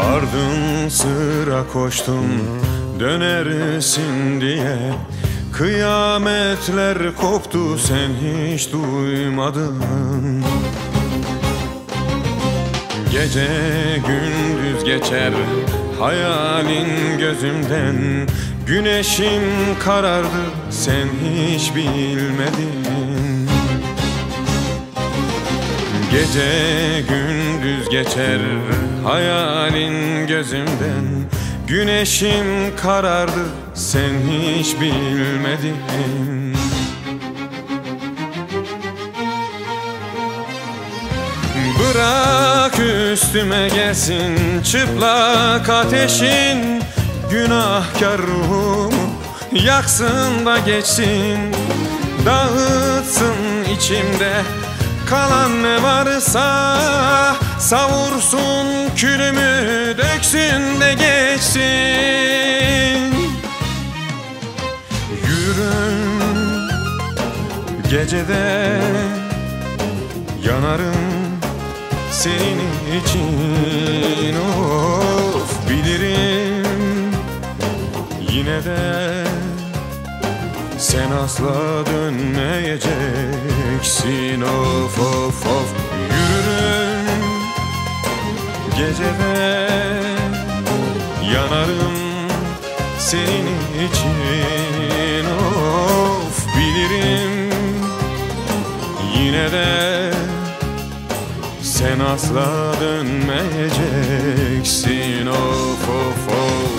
Ardın sıra koştum dönersin diye. Kıyametler koptu sen hiç duymadın. Gece gündüz geçer hayalin gözümden. Güneşim karardı sen hiç bilmedin. Gece gündüz geçer hayalin gözümden. Güneşim karardı sen hiç bilmedin. Bırak üstüme gelsin çıplak ateşin. Günahkar ruhumu yaksın da geçsin. Dağıtsın içimde kalan ne varsa. Savursun külümü döksün de geçsin. Yürürüm gecede yanarım senin için. Of bilirim yine de sen asla dönmeyeceksin. Of of of yürürüm gecede yanarım senin için. Of bilirim yine de sen asla dönmeyeceksin. Of of of.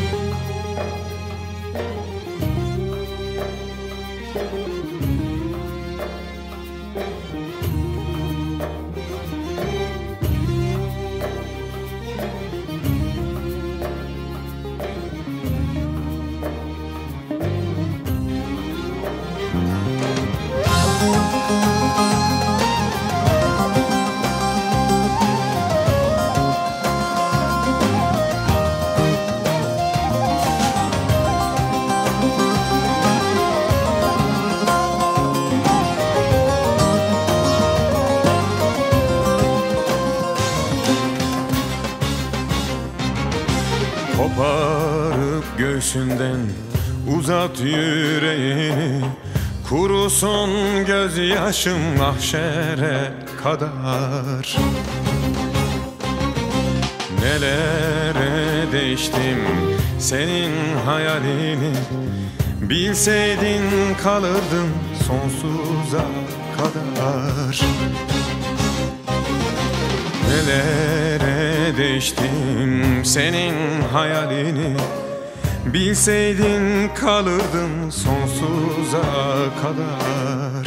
Koparıp göğsünden uzat yüreğini. Kurusun gözyaşım mahşere kadar. Nelere değiştim senin hayalini. Bilseydin kalırdın sonsuza kadar. Nelere değiştim senin hayalini. Bilseydin kalırdın sonsuza kadar.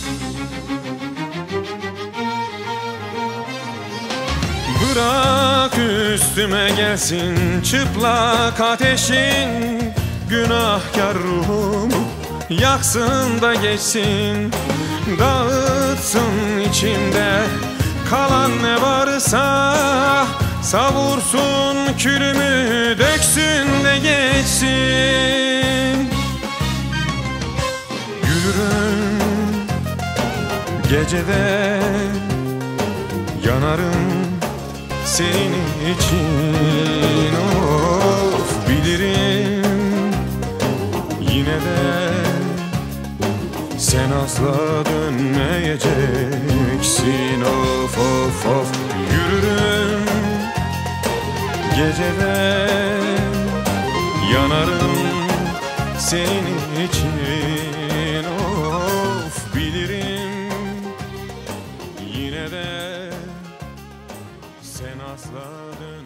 Bırak üstüme gelsin çıplak ateşin. Günahkar ruhumu yaksın da geçsin. Dağıtsın içimde kalan ne varsa. Savursun külümü döksün de geçsin. Yürürüm gecede yanarım senin için. Of bilirim yine de sen asla dönmeyeceksin. Of of of yürürüm gecede yanarım senin için. Of bilirim yine de sen asla dön